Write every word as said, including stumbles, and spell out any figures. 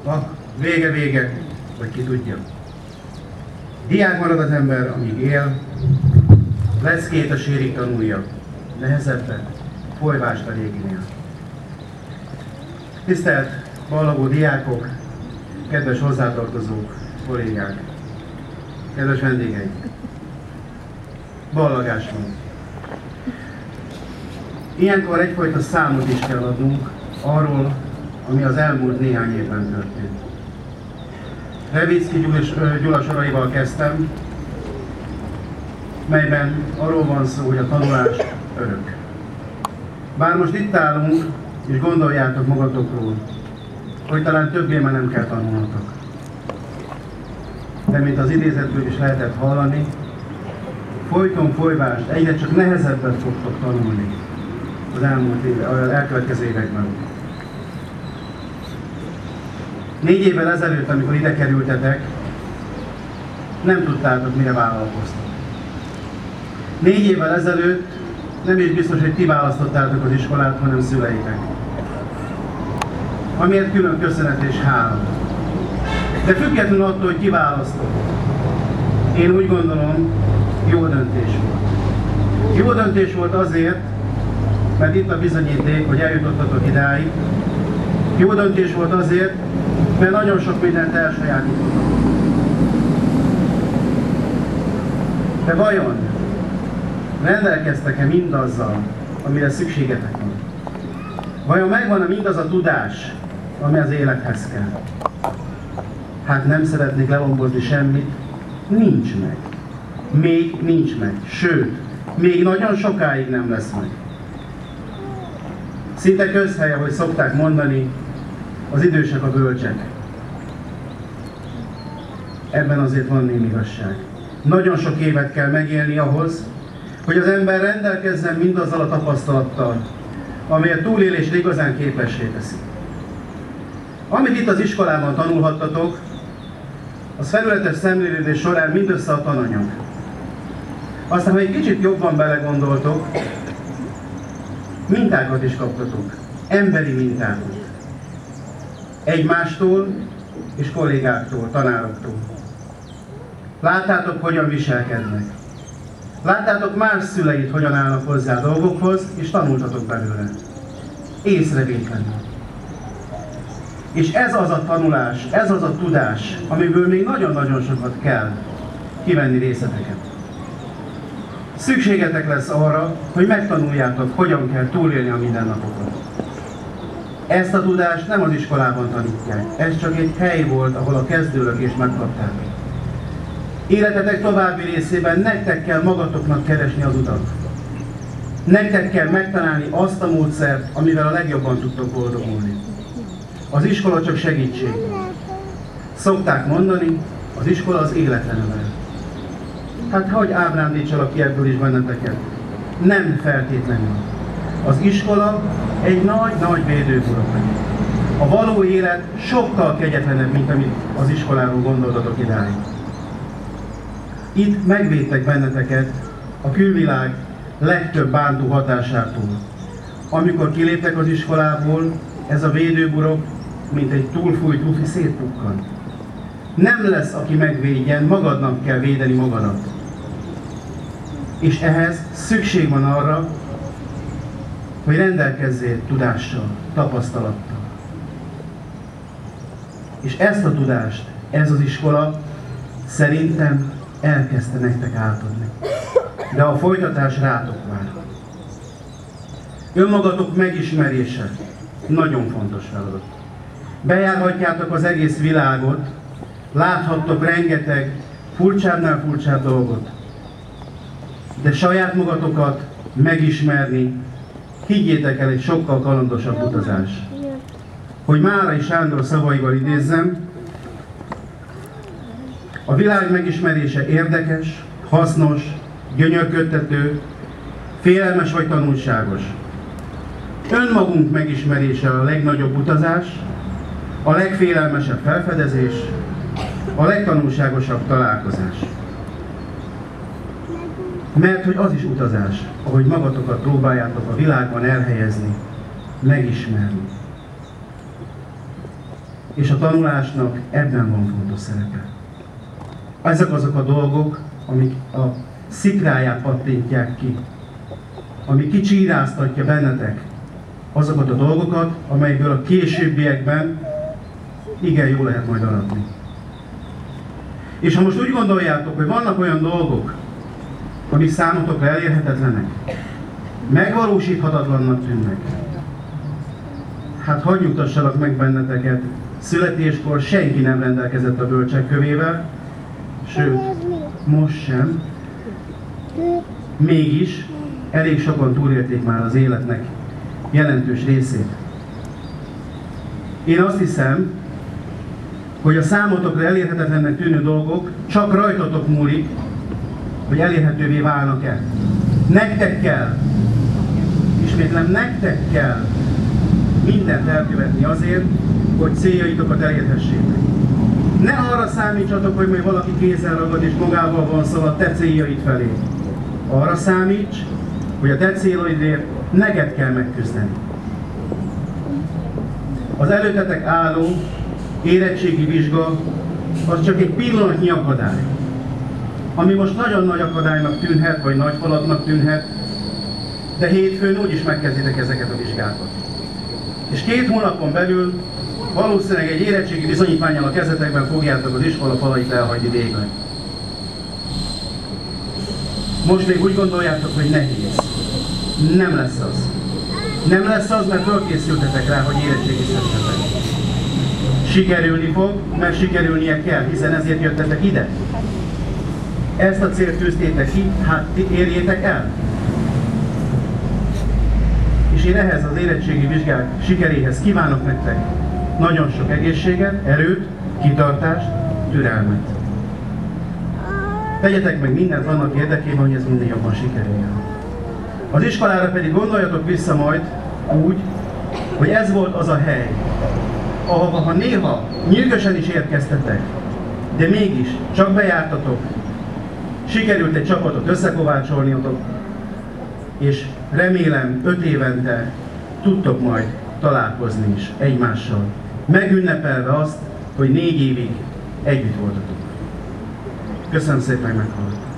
vak, vége-vége, vagy ki tudja. Diák marad az ember, amíg él, leckét a sérig tanulja, nehezebbet, folyvást a réginél. Tisztelt ballagó diákok, kedves hozzátartozók, kollégák, kedves vendégeink! Ballagás van. Ilyenkor egyfajta számot is kell adnunk arról, ami az elmúlt néhány évben történt. Revicki Gyula soraival kezdtem, melyben arról van szó, hogy a tanulás örök. Bár most itt állunk, és gondoljátok magatokról, hogy talán többé már nem kell tanulnotok. De mint az idézetből is lehetett hallani, folyton folyvást, egyre csak nehezebbet fogtok tanulni az elmúlt éve, az elkövetkező években. Négy évvel ezelőtt, amikor ide kerültetek, nem tudtátok, mire vállalkoztok. Négy évvel ezelőtt nem is biztos, hogy ti választottátok az iskolát, hanem szüleitek. Amiért külön köszönet és hála. De függetlenül attól, hogy ki választott, én úgy gondolom, jó döntés volt. Jó döntés volt azért, mert itt a bizonyíték, hogy eljutottatok idáig. Jó döntés volt azért, mert nagyon sok mindent elsajátítottatok. De vajon rendelkeztek-e mindazzal, amire szükségetek van? Vajon megvan-e mindaz a tudás, ami az élethez kell? Hát nem szeretnék lelombozni semmit, nincs meg. Még nincs meg, sőt, még nagyon sokáig nem lesz meg. Szinte közhely, ahogy szokták mondani, az idősek a bölcsek. Ebben azért van némi igazság. Nagyon sok évet kell megélni ahhoz, hogy az ember rendelkezzen mindazzal a tapasztalattal, amely a túlélésre igazán képessé teszi. Amit itt az iskolában tanulhattatok, az felületes szemlélődés során mindössze a tananyag. Aztán, ha egy kicsit jobban belegondoltok, mintákat is kaptatok, emberi mintákat. Egymástól és kollégáktól, tanároktól. Láttátok, hogyan viselkednek. Láttátok más szüleit, hogyan állnak hozzá a dolgokhoz, és tanultatok belőle. Észrevétlenül. És ez az a tanulás, ez az a tudás, amiből még nagyon-nagyon sokat kell kivenni részleteket. Szükségetek lesz arra, hogy megtanuljátok, hogyan kell túlélni a mindennapokat. Ezt a tudást nem az iskolában tanítják, ez csak egy hely volt, ahol a kezdőlökést megkapták. Életetek további részében nektek kell magatoknak keresni az utat. Nektek kell megtalálni azt a módszert, amivel a legjobban tudtok boldogulni. Az iskola csak segítség. Szokták mondani, az iskola az életre nevel. Hát hogy ábrándítsalak ki ebből is benneteket? Nem feltétlenül. Az iskola egy nagy-nagy védőburok. A való élet sokkal kegyetlenebb, mint amit az iskoláról gondoltatok idáig. Itt megvédtek benneteket a külvilág legtöbb bántó hatásától. Amikor kiléptek az iskolából, ez a védőburok, mint egy túlfújt lufi szétpukkan. Nem lesz, aki megvédjen, magadnak kell védeni magadat. És ehhez szükség van arra, hogy rendelkezzél tudással, tapasztalattal. És ezt a tudást, ez az iskola szerintem elkezdte nektek átadni. De a folytatás rátok vár. Önmagatok megismerése nagyon fontos feladat. Bejárhatjátok az egész világot, láthattok rengeteg furcsábbnál furcsább dolgot. De saját magatokat megismerni, higgyétek el, egy sokkal kalandosabb utazás. Hogy Márai Sándor szavaival idézzem, a világ megismerése érdekes, hasznos, gyönyörködtető, félelmes vagy tanulságos. Önmagunk megismerése a legnagyobb utazás, a legfélelmesebb felfedezés, a legtanulságosabb találkozás. Mert hogy az is utazás, ahogy magatokat próbáljátok a világban elhelyezni, megismerni. és a tanulásnak ebben van fontos szerepe. Ezek azok a dolgok, amik a szikráját pattintják ki, ami kicsíráztatja bennetek azokat a dolgokat, amelyből a későbbiekben igen jól lehet majd aratni. És ha most úgy gondoljátok, hogy vannak olyan dolgok, amik számotokra elérhetetlenek, megvalósíthatatlannak tűnnek, hát hadd nyugtassalak meg benneteket, születéskor senki nem rendelkezett a bölcsek kövével, sőt, most sem. Mégis elég sokan túlélték már az életnek jelentős részét. Én azt hiszem, hogy a számotokra elérhetetlennek tűnő dolgok csak rajtatok múlik, hogy elérhetővé válnak-e. Nektek kell, ismétlem, nektek kell mindent elkövetni azért, hogy céljaitokat elérhessétek. Ne arra számítsatok, hogy majd valaki kézzel ragad és magával vonszol a te céljaid felé. Arra számíts, hogy a te céljaidért neked kell megküzdeni. Az előttetek álló érettségi vizsga az csak egy pillanatnyi akadály, ami most nagyon nagy akadálynak tűnhet, vagy nagy falatnak tűnhet, de hétfőn úgyis megkezditek ezeket a vizsgákat. És két hónapon belül valószínűleg egy érettségi bizonyítvánnyal a kezetekben fogjátok az iskola falait elhagyni végleg. Most még úgy gondoljátok, hogy nehéz. Nem lesz az. Nem lesz az, mert fölkészültetek rá, hogy érettségizhessetek. Sikerülni fog, mert sikerülnie kell, hiszen ezért jöttetek ide. Ezt a célt tűztétek ki, hát érjétek el. És én ehhez az érettségi vizsgák sikeréhez kívánok nektek nagyon sok egészséget, erőt, kitartást, türelmet. Tegyetek meg mindent annak érdekében, hogy ez minél jobban sikerüljön. Az iskolára pedig gondoljatok vissza majd úgy, hogy ez volt az a hely, ahova ha néha nyírgösen is érkeztetek, de mégis csak bejártatok, sikerült egy csapatot összekovácsolniotok, és remélem öt évente tudtok majd találkozni is egymással, megünnepelve azt, hogy négy évig együtt voltatok. Köszönöm szépen, hogy meghallgattak.